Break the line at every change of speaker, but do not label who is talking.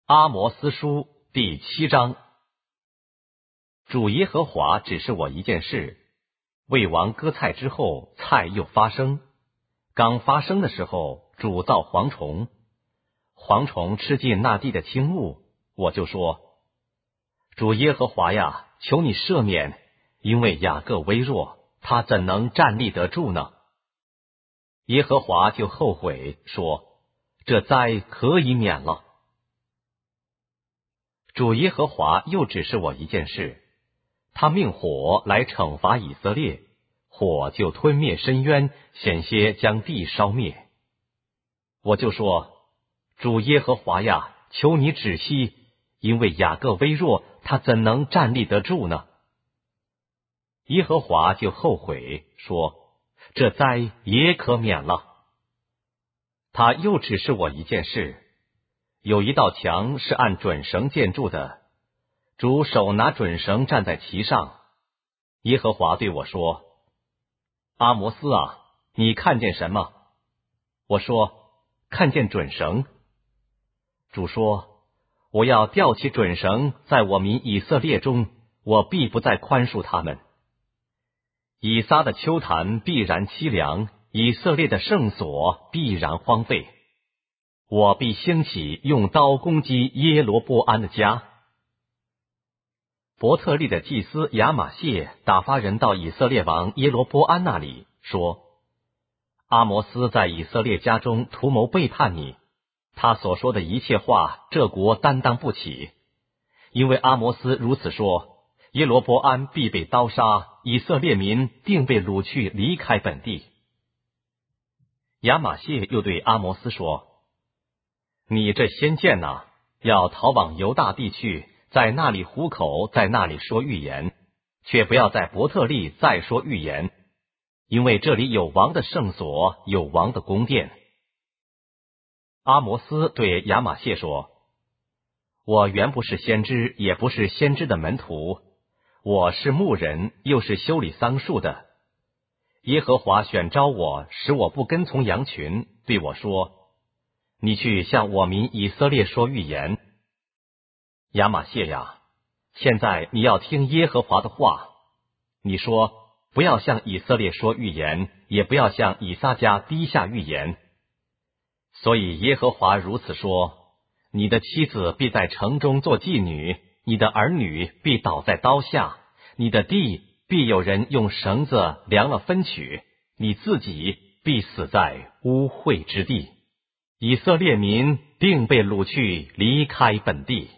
阿摩司书第7章。主耶和华指示我一件事，魏王割菜之后，菜又发生。刚发生的时候，主造蝗虫，蝗虫吃尽那地的青物，我就说：主耶和华呀，求你赦免，因为雅各微弱，他怎能站立得住呢？耶和华就后悔说：这灾可以免了。主耶和华又指示我一件事，他命火来惩罚以色列，火就吞灭深渊，险些将地烧灭。我就说：主耶和华呀，求你止息，因为雅各微弱，他怎能站立得住呢？耶和华就后悔说：这灾也可免了。他又指示我一件事，有一道墙是按准绳建筑的，主手拿准绳站在其上。耶和华对我说：阿摩斯啊，你看见什么？我说：看见准绳。主说：我要吊起准绳，在我民以色列中，我必不再宽恕他们。以撒的丘坛必然凄凉，以色列的圣所必然荒废。我必兴起，用刀攻击耶罗波安的家。伯特利的祭司亚玛谢打发人到以色列王耶罗波安那里，说：阿摩斯在以色列家中图谋背叛你，他所说的一切话，这国担当不起。因为阿摩斯如此说，耶罗波安必被刀杀，以色列民定被掳去离开本地。亚玛谢又对阿摩斯说：你这先见哪，要逃往犹大地去，在那里糊口，在那里说预言，却不要在伯特利再说预言，因为这里有王的圣所，有王的宫殿。阿摩斯对亚玛谢说：我原不是先知，也不是先知的门徒，我是牧人，又是修理桑树的。耶和华选召我，使我不跟从羊群，对我说：你去向我民以色列说预言。亚玛谢呀，现在你要听耶和华的话。你说：不要向以色列说预言，也不要向以撒家低下预言。所以耶和华如此说：你的妻子必在城中做妓女，你的儿女必倒在刀下，你的地必有人用绳子量了分取，你自己必死在污秽之地。以色列民定被掳去离开本地。